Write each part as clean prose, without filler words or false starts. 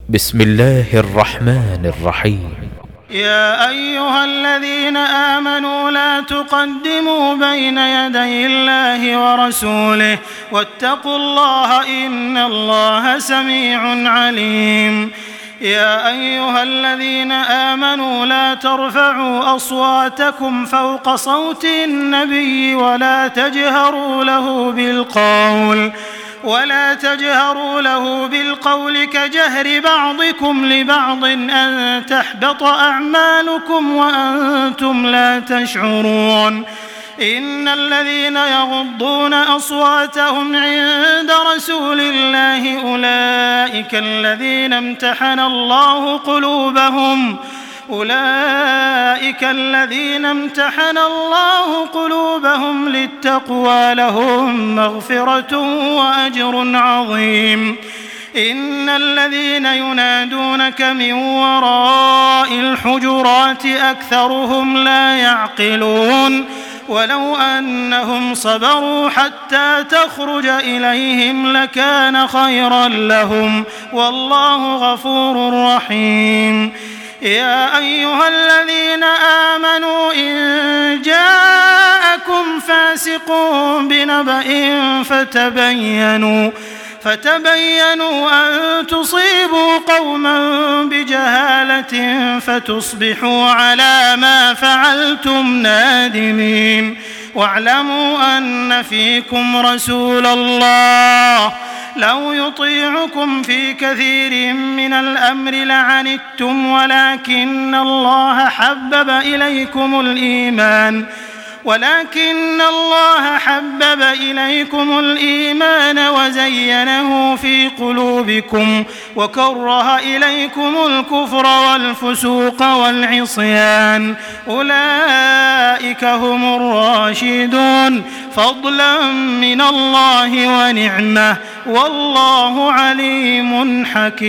بسم الله الرحمن الرحيم. يا أيها الذين آمنوا لا تقدموا بين يدي الله ورسوله واتقوا الله إن الله سميع عليم. يا أيها الذين آمنوا لا ترفعوا أصواتكم فوق صوت النبي ولا تجهروا له بالقول كجهر بعضكم لبعض أن تحبط أعمالكم وأنتم لا تشعرون. إن الذين يغضون أصواتهم عند رسول الله أولئك الذين امتحن الله قلوبهم للتقوى لهم مغفرة وأجر عظيم. إن الذين ينادونك من وراء الحجرات أكثرهم لا يعقلون ولو أنهم صبروا حتى تخرج إليهم لكان خيرا لهم والله غفور رحيم. يا أيها الذين آمنوا إن جاءكم فاسق بنبأ فتبينوا أن تصيبوا قوما بجهالة فتصبحوا على ما فعلتم نادمين. واعلموا أن فيكم رسول الله لو يطيعكم في كثير من الأمر لعنتم ولكن الله حبب إليكم الإيمان وزينه في قلوبكم وكره إليكم الكفر والفسوق والعصيان أولئك هم الراشدون فضلا من الله ونعمة والله عليم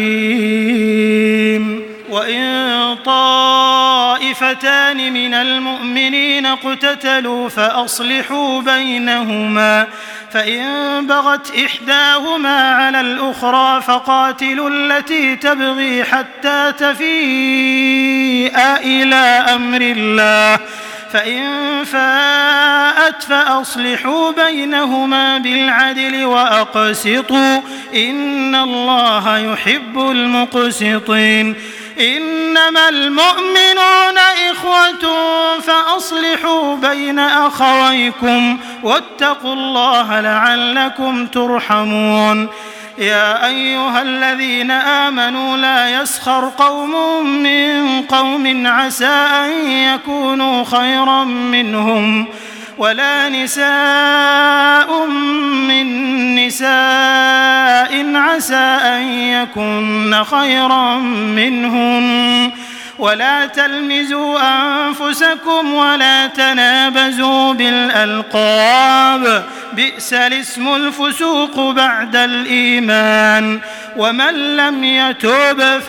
حكيم. وإن طائفتان من المؤمنين اقتتلوا فأصلحوا بينهما فإن بغت إحداهما على الأخرى فقاتلوا التي تبغي حتى تفيء إلى أمر الله فإن فاءت فأصلحوا بينهما بالعدل وأقسطوا إن الله يحب المقسطين. إنما المؤمنون إخوة فأصلحوا بين أخويكم واتقوا الله لعلكم ترحمون. يا أيها الذين آمنوا لا يسخر قوم من قوم عسى أن يكونوا خيرا منهم ولا نساء من نساء عسى أن يكن خيرا منهم ولا تلمزوا أنفسكم ولا تنابزوا بالألقاب بئس الاسم الفسوق بعد الإيمان ومن لم يتوب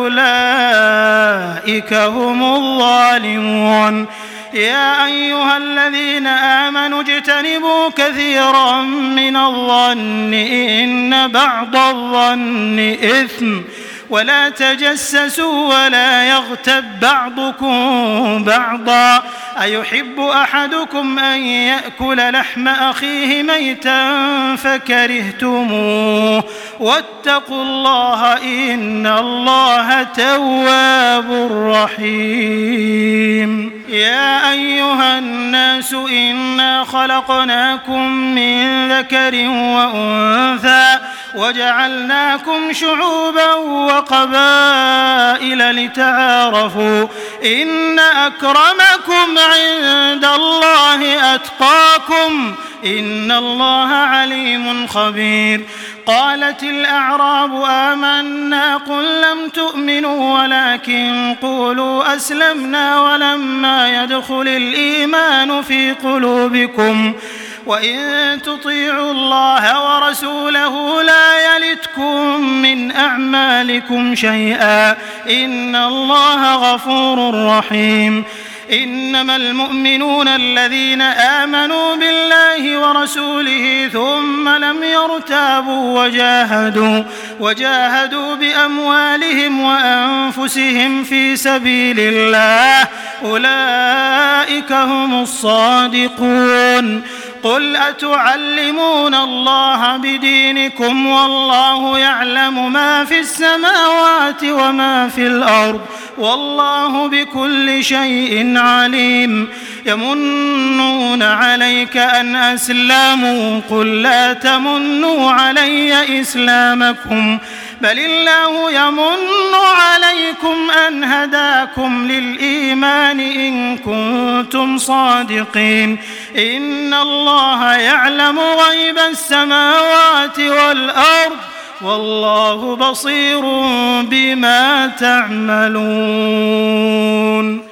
فأولئك هم الظالمون. يا أيها الذين آمنوا اجتنبوا كثيرا من الظن إن بعض الظن إثم ولا تجسسوا ولا يغتب بعضكم بعضا أيحب أحدكم أن يأكل لحم أخيه ميتا فكرهتموه واتقوا الله إن الله تواب رحيم. يا أيها الناس إنا خلقناكم من ذكر وأنثى وجعلناكم شعوبا وقبائل لتعارفوا إن أكرمكم عند الله أتقاكم إن الله عليم خبير. قالت الأعراب آمنا قل لم تؤمنوا ولكن قولوا أسلمنا ولما يدخل الإيمان في قلوبكم وإن تطيعوا الله ورسوله لا يلتكم من أعمالكم شيئا إن الله غفور رحيم. إنما المؤمنون الذين آمنوا بالله ورسوله ثم لم يرتابوا وجاهدوا بأموالهم وأنفسهم في سبيل الله أولئك هم الصادقون. قل أتعلمون الله بدينكم والله يعلم ما في السماوات وما في الأرض والله بكل شيء عليم. يمنون عليك أن أسلموا قل لا تمنوا علي إسلامكم بل الله يمن عليكم أن هداكم للإيمان إن كنتم صادقين. إن الله يعلم غيب السماوات والأرض والله بصير بما تعملون.